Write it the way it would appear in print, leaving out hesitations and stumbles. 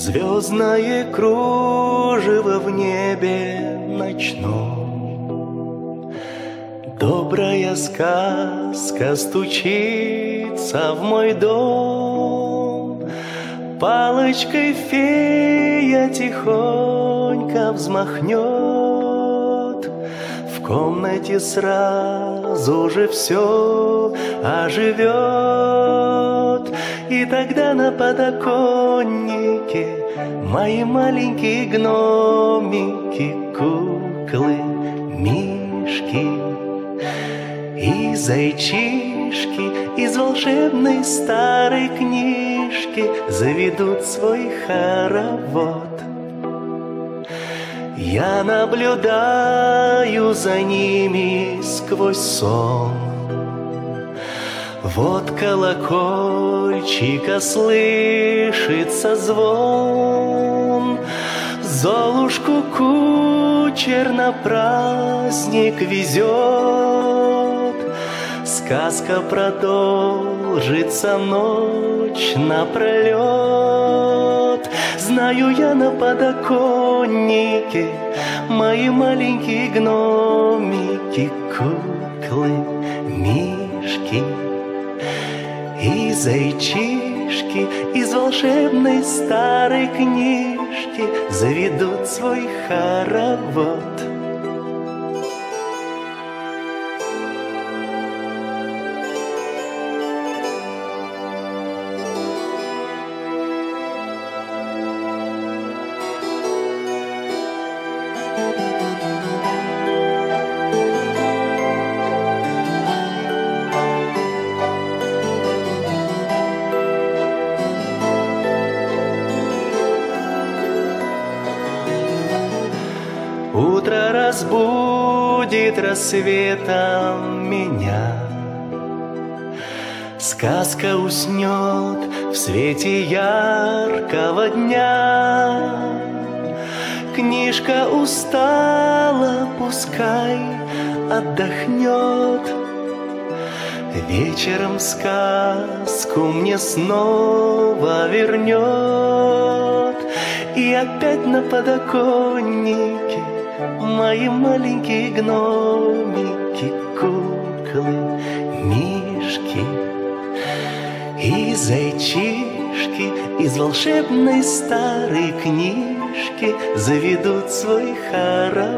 Звездное кружево в небе ночном. Добрая сказка стучится в мой дом. Палочкой фея тихонько взмахнет. В комнате сразу же все оживет. И тогда на подоконнике мои маленькие гномики, куклы, мишки и зайчишки из волшебной старой книжки заведут свой хоровод. Я наблюдаю за ними сквозь сон. Вот колокольчика слышится звон. Золушку кучер на праздник везет. Сказка продолжится ночь напролет. Знаю я на подоконнике мои маленькие гномики, куклы, мишки и зайчишки из волшебной старой книжки заведут свой хоровод. Утро разбудит рассветом меня. Сказка уснет в свете яркого дня. Книжка устала, пускай отдохнет. Вечером сказку мне снова вернет. И опять на подоконнике мои маленькие гномики, куклы, мишки и зайчишки из волшебной старой книжки заведут свой хоровод.